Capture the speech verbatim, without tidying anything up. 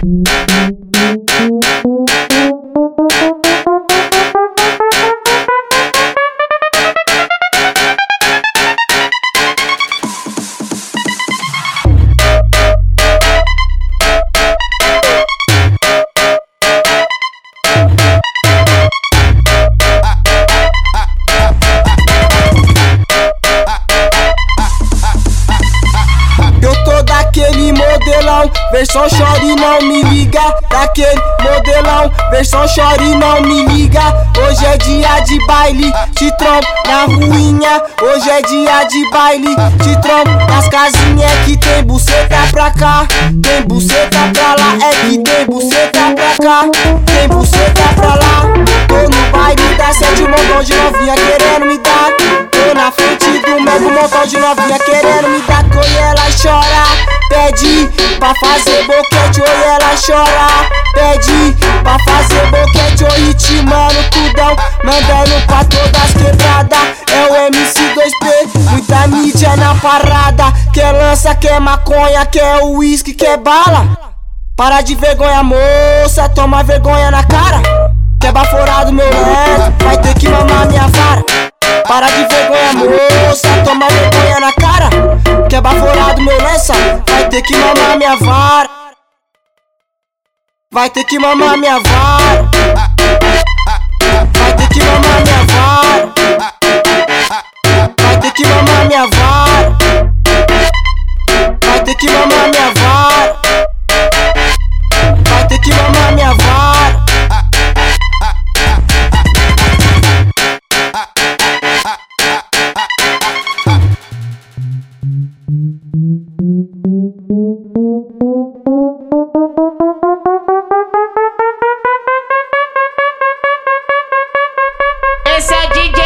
Daquele modelão, versão chore não me liga. Daquele modelão, versão chore não me liga. Hoje é dia de baile, te trombo na ruinha. Hoje é dia de baile, te trombo nas casinhas. É que tem buceta pra cá, tem buceta pra lá. É que tem buceta pra cá, tem buceta pra lá. Tô no baile da sete, um montão de novinha querendo me dar. Tô na frente do mega, um montão de novinha querendo me dar. Coi ela chora, pede pra fazer boquete, oi ela chora. Pede pra fazer boquete, oi ritmando tudão, mandando pra todas as quebradas. É o M C dois P, muita mídia na parada. Quer lança, quer maconha, quer uísque, quer bala. Para de vergonha moça, toma vergonha na cara. Quer baforado meu neto, vai ter que mamar minha vara. Para de vergonha moça, toma vergonha na cara. Quer baforado meu lença, vai ter que mamar minha vara. Vai ter que mamar minha vara. Vai ter que mamar minha vara. Vai ter que mamar minha vara. Vai ter que mamar minha vara. Vai ter que mamar minha vara. Esse é D J